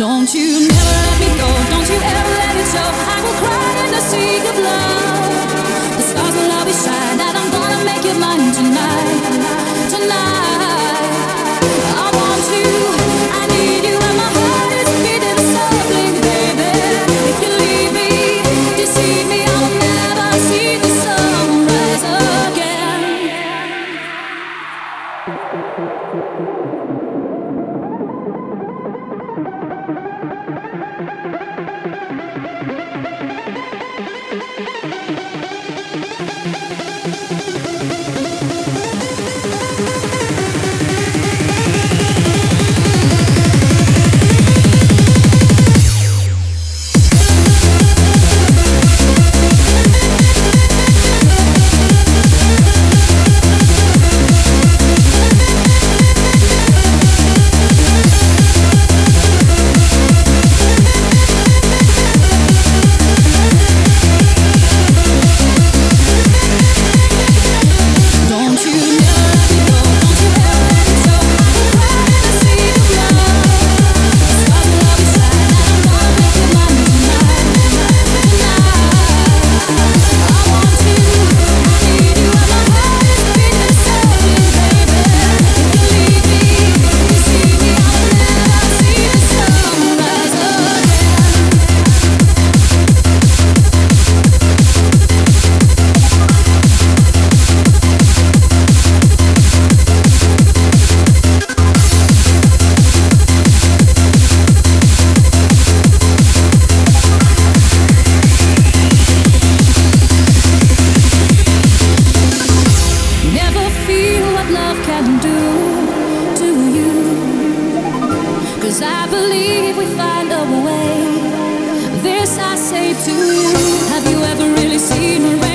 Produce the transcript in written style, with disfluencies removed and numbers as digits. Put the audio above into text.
Don't you never let me go, don't you ever let it show. I will cry in the sea of love. The stars will all be shine, and I'm gonna make you mine tonight, tonight. I want you, I need you, and my heart is beating softly, baby. If you leave me, deceive me, I'll never see the sunrise again. I believe we find a way. This I say to you. Have you ever really seen rain?